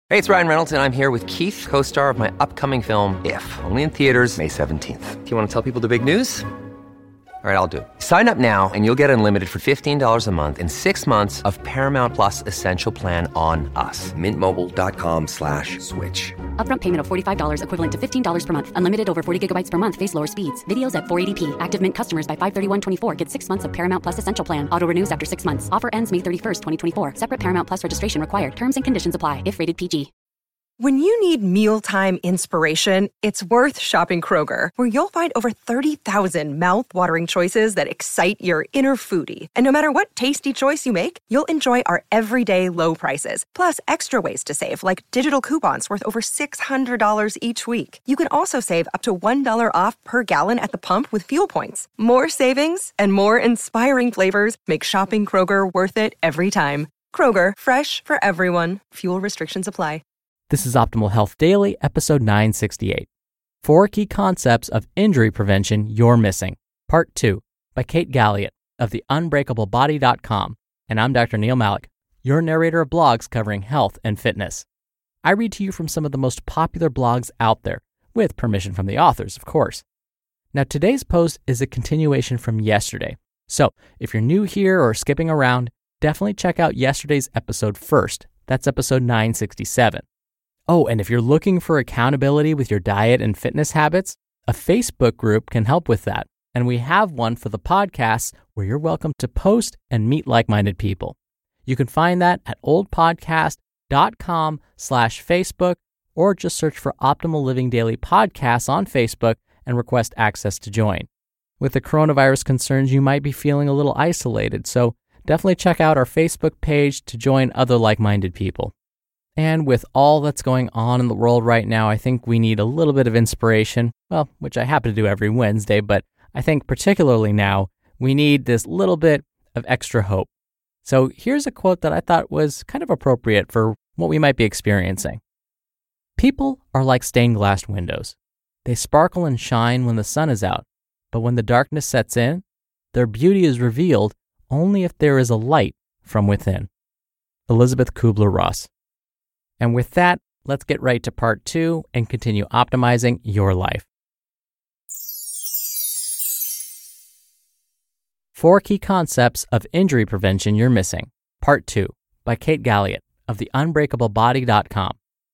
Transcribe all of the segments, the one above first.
Hey, it's Ryan Reynolds, and I'm here with Keith, co-star of my upcoming film, If, only in theaters May 17th. Do you want to tell people the big news? All right, I'll do it. Sign up now and you'll get unlimited for $15 a month and 6 months of Paramount Plus Essential Plan on us. MintMobile.com/switch. Upfront payment of $45 equivalent to $15 per month. Unlimited over 40 gigabytes per month. Face lower speeds. Videos at 480p. Active Mint customers by 531.24 get 6 months of Paramount Plus Essential Plan. Auto renews after 6 months. Offer ends May 31st, 2024. Separate Paramount Plus registration required. Terms and conditions apply if rated PG. When you need mealtime inspiration, it's worth shopping Kroger, where you'll find over 30,000 mouth-watering choices that excite your inner foodie. And no matter what tasty choice you make, you'll enjoy our everyday low prices, plus extra ways to save, like digital coupons worth over $600 each week. You can also save up to $1 off per gallon at the pump with fuel points. More savings and more inspiring flavors make shopping Kroger worth it every time. Kroger, fresh for everyone. Fuel restrictions apply. This is Optimal Health Daily, episode 968. 4 Key Concepts of Injury Prevention You're Missing, Part 2, by Kate Galliot of theunbreakablebody.com. And I'm Dr. Neil Malik, your narrator of blogs covering health and fitness. I read to you from some of the most popular blogs out there, with permission from the authors, of course. Now, today's post is a continuation from yesterday. So, if you're new here or skipping around, definitely check out yesterday's episode first. That's episode 967. Oh, and if you're looking for accountability with your diet and fitness habits, a Facebook group can help with that. And we have one for the podcasts where you're welcome to post and meet like-minded people. You can find that at oldpodcast.com/Facebook, or just search for Optimal Living Daily Podcasts on Facebook and request access to join. With the coronavirus concerns, you might be feeling a little isolated, so definitely check out our Facebook page to join other like-minded people. And with all that's going on in the world right now, I think we need a little bit of inspiration, well, which I happen to do every Wednesday, but I think particularly now, we need this little bit of extra hope. So here's a quote that I thought was kind of appropriate for what we might be experiencing. People are like stained glass windows. They sparkle and shine when the sun is out, but when the darkness sets in, their beauty is revealed only if there is a light from within. Elizabeth Kubler-Ross. And with that, let's get right to part 2 and continue optimizing your life. 4 Key Concepts of Injury Prevention You're Missing, Part 2, by Kate Galliot of theunbreakablebody.com.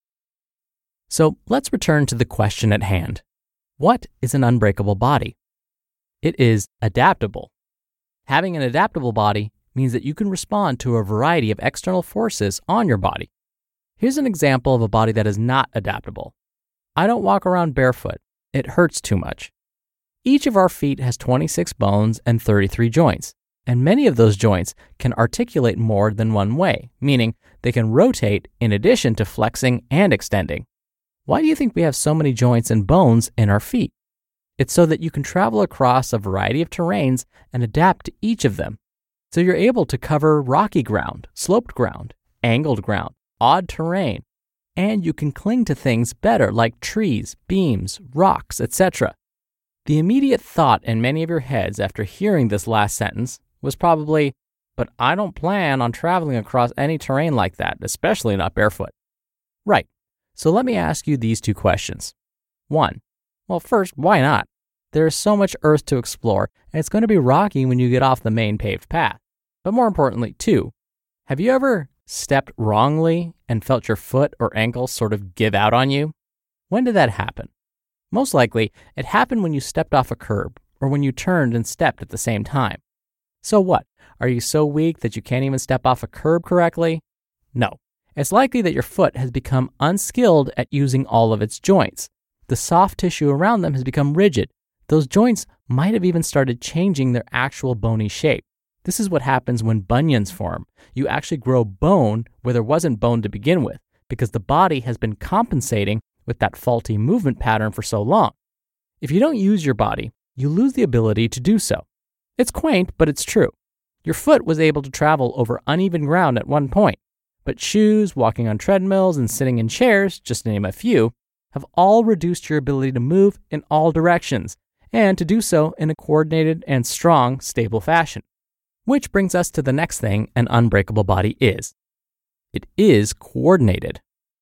So let's return to the question at hand. What is an unbreakable body? It is adaptable. Having an adaptable body means that you can respond to a variety of external forces on your body. Here's an example of a body that is not adaptable. I don't walk around barefoot. It hurts too much. Each of our feet has 26 bones and 33 joints, and many of those joints can articulate more than one way, meaning they can rotate in addition to flexing and extending. Why do you think we have so many joints and bones in our feet? It's so that you can travel across a variety of terrains and adapt to each of them. So you're able to cover rocky ground, sloped ground, angled ground, odd terrain, and you can cling to things better like trees, beams, rocks, etc. The immediate thought in many of your heads after hearing this last sentence was probably, but I don't plan on traveling across any terrain like that, especially not barefoot. Right, so let me ask you these 2 questions. 1, well first, why not? There is so much earth to explore, and it's going to be rocky when you get off the main paved path. But more importantly, 2, have you ever stepped wrongly and felt your foot or ankle sort of give out on you? When did that happen? Most likely, it happened when you stepped off a curb or when you turned and stepped at the same time. So what? Are you so weak that you can't even step off a curb correctly? No. It's likely that your foot has become unskilled at using all of its joints. The soft tissue around them has become rigid. Those joints might have even started changing their actual bony shape. This is what happens when bunions form. You actually grow bone where there wasn't bone to begin with, because the body has been compensating with that faulty movement pattern for so long. If you don't use your body, you lose the ability to do so. It's quaint, but it's true. Your foot was able to travel over uneven ground at one point, but shoes, walking on treadmills, and sitting in chairs, just to name a few, have all reduced your ability to move in all directions, and to do so in a coordinated and strong, stable fashion. Which brings us to the next thing an unbreakable body is. It is coordinated.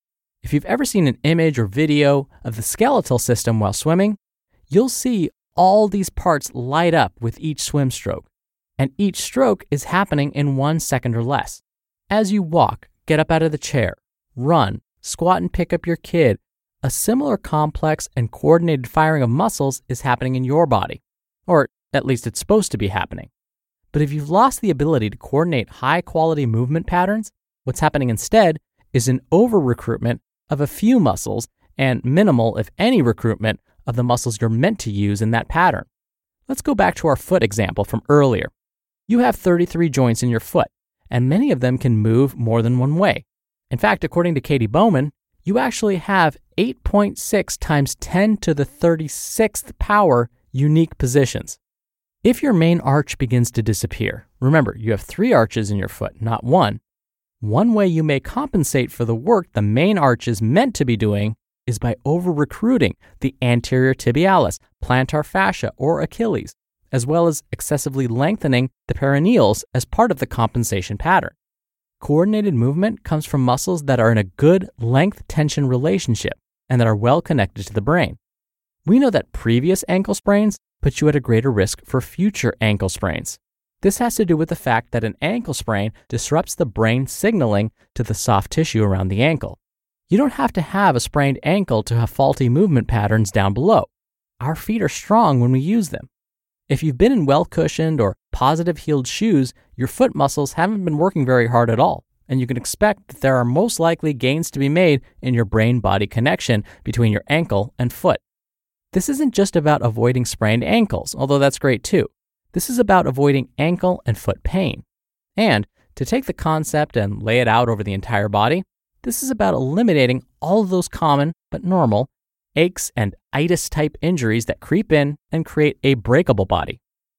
If you've ever seen an image or video of the skeletal system while swimming, you'll see all these parts light up with each swim stroke, and each stroke is happening in 1 second or less. As you walk, get up out of the chair, run, squat and pick up your kid, a similar complex and coordinated firing of muscles is happening in your body, or at least it's supposed to be happening. But if you've lost the ability to coordinate high-quality movement patterns, what's happening instead is an over-recruitment of a few muscles and minimal, if any, recruitment of the muscles you're meant to use in that pattern. Let's go back to our foot example from earlier. You have 33 joints in your foot, and many of them can move more than one way. In fact, according to Katie Bowman, you actually have 8.6 times 10 to the 36th power unique positions. If your main arch begins to disappear, remember, you have 3 arches in your foot, not one. One way you may compensate for the work the main arch is meant to be doing is by over-recruiting the anterior tibialis, plantar fascia, or Achilles, as well as excessively lengthening the perineals as part of the compensation pattern. Coordinated movement comes from muscles that are in a good length-tension relationship and that are well connected to the brain. We know that previous ankle sprains put you at a greater risk for future ankle sprains. This has to do with the fact that an ankle sprain disrupts the brain signaling to the soft tissue around the ankle. You don't have to have a sprained ankle to have faulty movement patterns down below. Our feet are strong when we use them. If you've been in well-cushioned or positive-heeled shoes, your foot muscles haven't been working very hard at all, and you can expect that there are most likely gains to be made in your brain-body connection between your ankle and foot. This isn't just about avoiding sprained ankles, although that's great too. This is about avoiding ankle and foot pain. And to take the concept and lay it out over the entire body, this is about eliminating all of those common but normal aches and itis-type injuries that creep in and create a breakable body.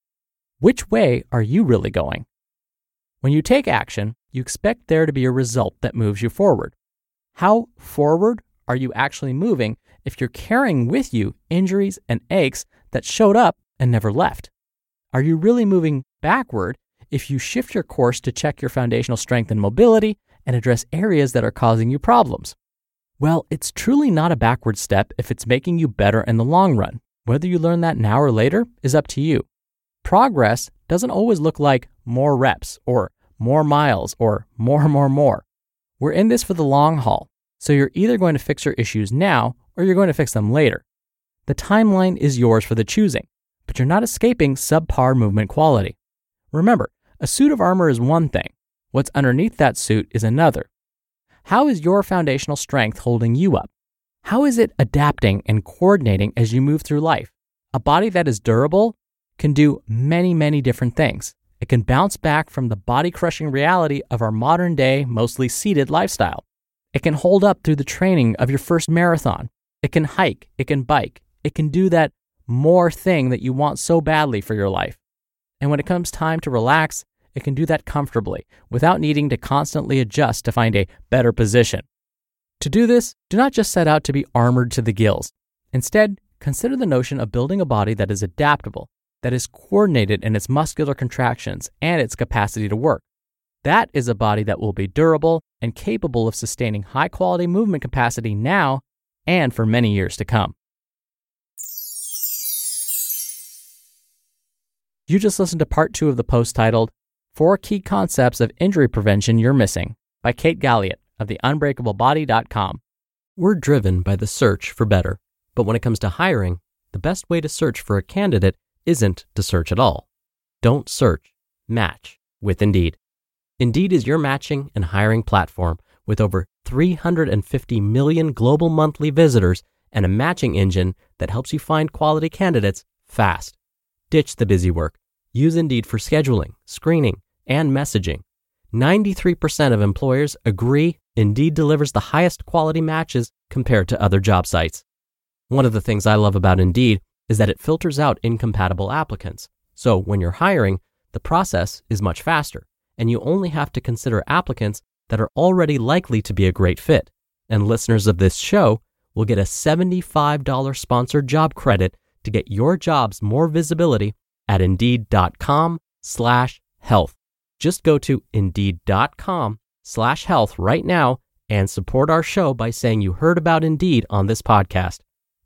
Which way are you really going? When you take action, you expect there to be a result that moves you forward. How forward are you actually moving if you're carrying with you injuries and aches that showed up and never left? Are you really moving backward if you shift your course to check your foundational strength and mobility and address areas that are causing you problems? Well, it's truly not a backward step if it's making you better in the long run. Whether you learn that now or later is up to you. Progress doesn't always look like more reps or more miles or more. We're in this for the long haul, so you're either going to fix your issues now or you're going to fix them later. The timeline is yours for the choosing, but you're not escaping subpar movement quality. Remember, a suit of armor is one thing. What's underneath that suit is another. How is your foundational strength holding you up? How is it adapting and coordinating as you move through life? A body that is durable can do many different things. It can bounce back from the body-crushing reality of our modern-day, mostly seated lifestyle. It can hold up through the training of your first marathon. It can hike. It can bike. It can do that more thing that you want so badly for your life. And when it comes time to relax, it can do that comfortably without needing to constantly adjust to find a better position. To do this, do not just set out to be armored to the gills. Instead, consider the notion of building a body that is adaptable, that is coordinated in its muscular contractions and its capacity to work. That is a body that will be durable and capable of sustaining high-quality movement capacity now and for many years to come. You just listened to part 2 of the post titled 4 Key Concepts of Injury Prevention You're Missing by Kate Galliot of theunbreakablebody.com. We're driven by the search for better, but when it comes to hiring, the best way to search for a candidate isn't to search at all. Don't search, match with Indeed. Indeed is your matching and hiring platform with over 350 million global monthly visitors and a matching engine that helps you find quality candidates fast. Ditch the busy work. Use Indeed for scheduling, screening, and messaging. 93% of employers agree Indeed delivers the highest quality matches compared to other job sites. One of the things I love about Indeed is that it filters out incompatible applicants. So when you're hiring, the process is much faster, and you only have to consider applicants that are already likely to be a great fit. And listeners of this show will get a $75 sponsored job credit to get your jobs more visibility at Indeed.com/health. Just go to Indeed.com/health right now and support our show by saying you heard about Indeed on this podcast.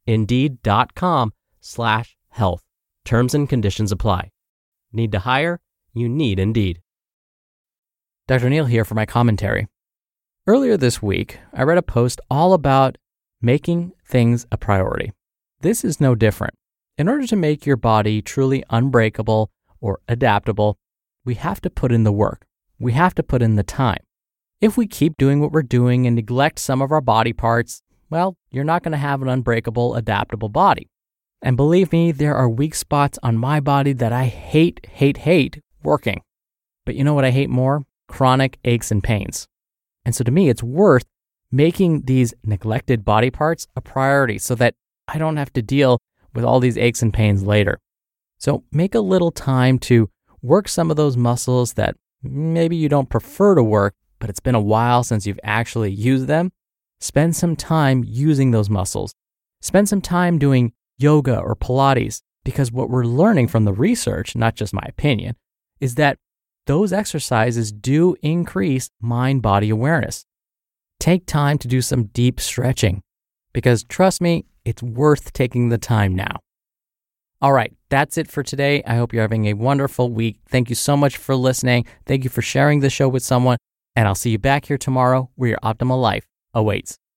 Indeed.com/health. Terms and conditions apply. Need to hire? You need Indeed. Dr. Neal here for my commentary. Earlier this week, I read a post all about making things a priority. This is no different. In order to make your body truly unbreakable or adaptable, we have to put in the work. We have to put in the time. If we keep doing what we're doing and neglect some of our body parts, well, you're not going to have an unbreakable, adaptable body. And believe me, there are weak spots on my body that I hate working. But you know what I hate more? Chronic aches and pains. And so to me, it's worth making these neglected body parts a priority so that I don't have to deal with all these aches and pains later. So make a little time to work some of those muscles that maybe you don't prefer to work, but it's been a while since you've actually used them. Spend some time using those muscles. Spend some time doing yoga or Pilates, because what we're learning from the research, not just my opinion, is that those exercises do increase mind-body awareness. Take time to do some deep stretching, because trust me, it's worth taking the time now. All right, that's it for today. I hope you're having a wonderful week. Thank you so much for listening. Thank you for sharing the show with someone, and I'll see you back here tomorrow where your optimal life awaits.